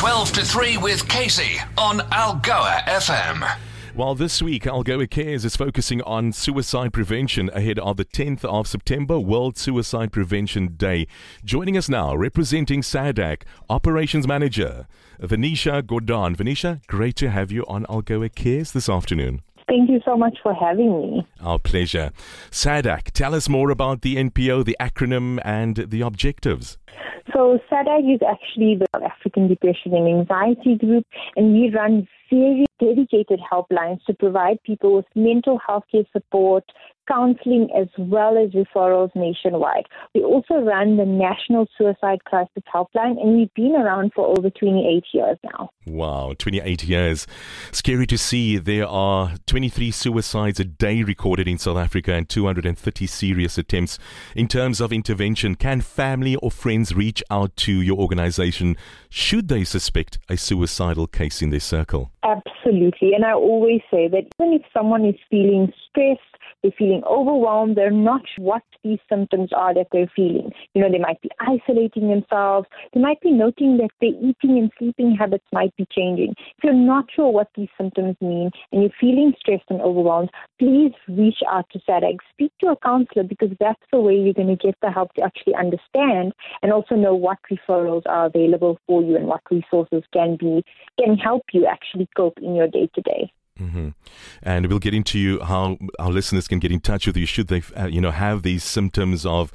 12 to 3 with Casey on Algoa FM. Well, this week, Algoa Cares is focusing on suicide prevention ahead of the 10th of September, World Suicide Prevention Day. Joining us now, representing SADAG, Operations Manager, Venetia Gordhan. Venetia, great to have you on Algoa Cares this afternoon. Thank you so much for having me. Our pleasure. SADAG, tell us more about the NPO, the acronym, and the objectives. So SADAG is actually the African Depression and Anxiety Group, and we run very dedicated helplines to provide people with mental health care support, counseling, as well as referrals nationwide. We also run the National Suicide Crisis Helpline, and we've been around for over 28 years now. Wow, 28 years. Scary to see. There are 23 suicides a day recorded in South Africa and 230 serious attempts. In terms of intervention, can family or friends reach out to your organization should they suspect a suicidal case in their circle? Absolutely. And I always say that even if someone is feeling stressed, they're feeling overwhelmed, they're not sure what these symptoms are that they're feeling. You know, they might be isolating themselves. They might be noting that their eating and sleeping habits might be changing. If you're not sure what these symptoms mean and you're feeling stressed and overwhelmed, please reach out to SADAG. Speak to a counselor, because that's the way you're going to get the help to actually understand and also know what referrals are available for you and what resources can help you actually cope in your day-to-day. Mm-hmm. And we'll get into how our listeners can get in touch with you should they, have these symptoms of,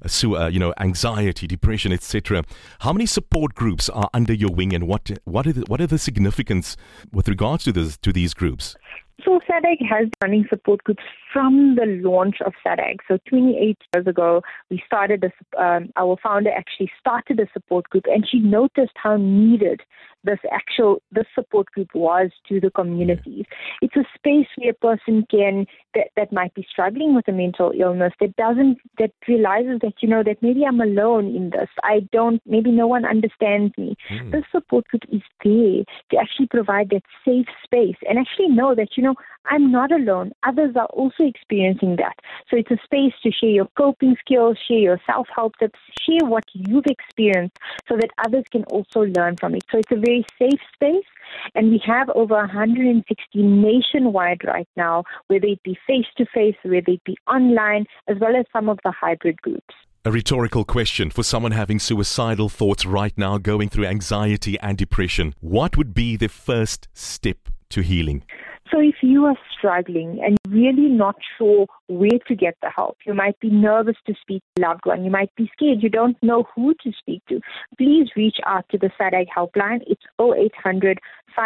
anxiety, depression, etc. How many support groups are under your wing, and what are the significance with regards to these groups? So SADAG has been running support groups from the launch of SADAG. So 28 years ago, we started our founder actually started a support group, and she noticed how needed this support group was to the communities. It's a space where a person that might be struggling with a mental illness that realizes that, that maybe I'm alone in this. Maybe no one understands me. This support group is there to actually provide that safe space and actually know that, I'm not alone. Others are also experiencing that. So it's a space to share your coping skills, share your self-help tips, share what you've experienced so that others can also learn from it. So it's a very safe space, and we have over 160 nationwide right now, whether it be face-to-face, whether it be online, as well as some of the hybrid groups. A rhetorical question for someone having suicidal thoughts right now, going through anxiety and depression. What would be the first step to healing? So if you are struggling and really not sure where to get the help, you might be nervous to speak to a loved one, you might be scared, you don't know who to speak to, please reach out to the SADAG helpline. It's 0800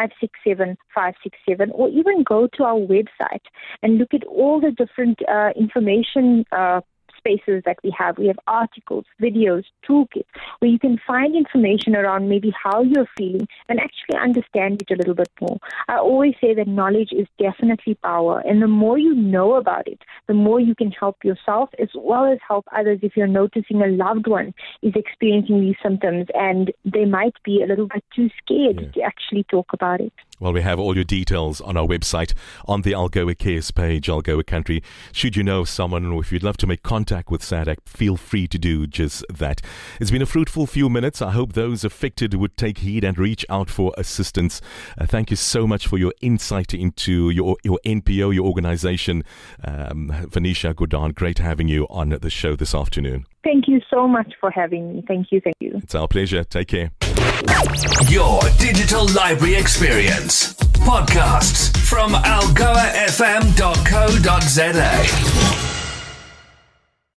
567 567, or even go to our website and look at all the different information spaces that we have. We have articles, videos, toolkits, where you can find information around maybe how you're feeling and actually understand it a little bit more. I always say that knowledge is definitely power, and the more you know about it, the more you can help yourself as well as help others if you're noticing a loved one is experiencing these symptoms and they might be a little bit too scared to actually talk about it. Well, we have all your details on our website, on the Algoa Cares page, Algoa Country. Should you know someone, or if you'd love to make contact with SADAG, feel free to do just that. It's been a fruitful few minutes. I hope those affected would take heed and reach out for assistance. Thank you so much for your insight into your NPO, your organization. Venetia Gordhan, great having you on the show this afternoon. Thank you so much for having me. Thank you. It's our pleasure. Take care. Your digital library experience. Podcasts from algoafm.co.za.